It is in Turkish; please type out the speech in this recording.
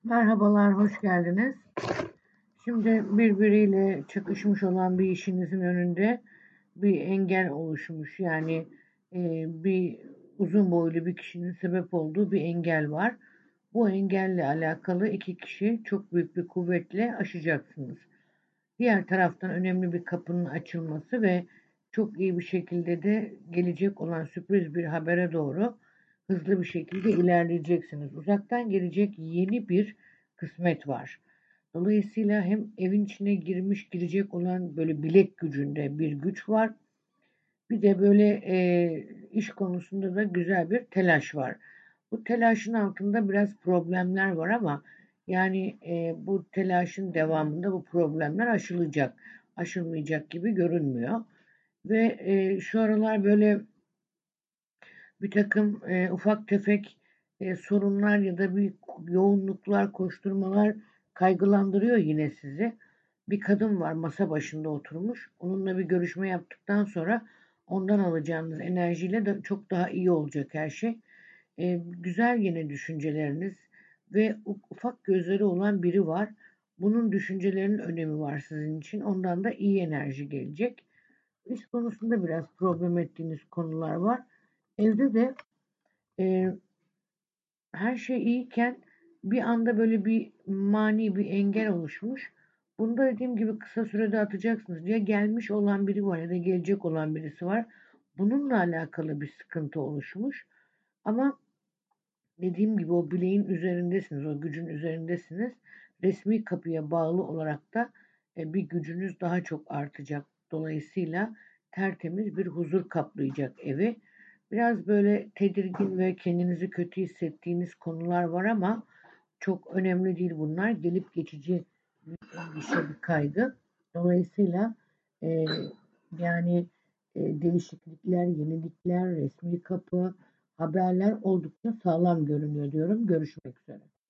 Merhabalar, hoş geldiniz. Şimdi birbiriyle çakışmış olan bir işinizin önünde bir engel oluşmuş. Yani bir uzun boylu bir kişinin sebep olduğu bir engel var. Bu engelle alakalı iki kişi çok büyük bir kuvvetle aşacaksınız. Diğer taraftan önemli bir kapının açılması ve çok iyi bir şekilde de gelecek olan sürpriz bir habere doğru hızlı bir şekilde ilerleyeceksiniz. Uzaktan gelecek yeni bir kısmet var. Dolayısıyla hem evin içine girecek olan böyle bilek gücünde bir güç var. Bir de böyle iş konusunda da güzel bir telaş var. Bu telaşın altında biraz problemler var ama yani bu telaşın devamında bu problemler aşılacak. Aşılmayacak gibi görünmüyor. Ve şu aralar böyle bir takım ufak tefek sorunlar ya da bir yoğunluklar, koşturmalar kaygılandırıyor yine sizi. Bir kadın var masa başında oturmuş. Onunla bir görüşme yaptıktan sonra ondan alacağınız enerjiyle de çok daha iyi olacak her şey. Güzel yine düşünceleriniz ve ufak gözleri olan biri var. Bunun düşüncelerinin önemi var sizin için. Ondan da iyi enerji gelecek. İş konusunda biraz problem ettiğiniz konular var. Evde de e, her şey iyiyken bir anda böyle bir mani bir engel oluşmuş. Bunu da dediğim gibi kısa sürede atacaksınız. Ya gelmiş olan biri var ya da gelecek olan birisi var. Bununla alakalı bir sıkıntı oluşmuş. Ama dediğim gibi o bileğin üzerindesiniz, o gücün üzerindesiniz. Resmi kapıya bağlı olarak da bir gücünüz daha çok artacak. Dolayısıyla tertemiz bir huzur kaplayacak evi. Biraz böyle tedirgin ve kendinizi kötü hissettiğiniz konular var ama çok önemli değil bunlar. Gelip geçici bir endişe, bir kaygı. Dolayısıyla e, yani değişiklikler, yenilikler, resmi kapı, haberler oldukça sağlam görünüyor diyorum. Görüşmek üzere.